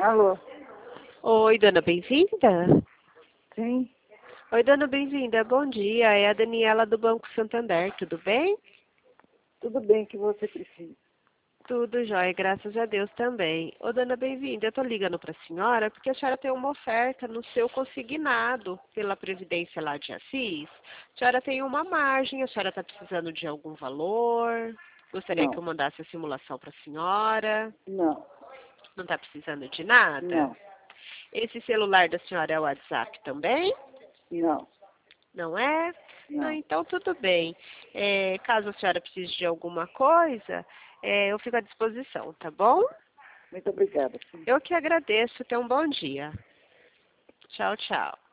Alô? Oi, dona Bem-vinda? Sim? Oi, dona Bem-vinda, bom dia. É a Daniela do Banco Santander, tudo bem? Tudo bem que você precisa. Tudo jóia, graças a Deus também. Ô, dona Bem-vinda, eu tô ligando para a senhora porque a senhora tem uma oferta no seu consignado pela Previdência lá de Assis. A senhora tem uma margem, a senhora está precisando de algum valor? Gostaria que eu Não, mandasse a simulação para a senhora? não, Não está precisando de nada? não, Esse celular da senhora é o WhatsApp também? não, Não é? Não, não. então tudo bem. Caso a senhora precise de alguma coisa, eu fico à disposição, tá bom? Muito obrigada, sim. Eu que agradeço. Tenha um bom dia. Tchau, tchau.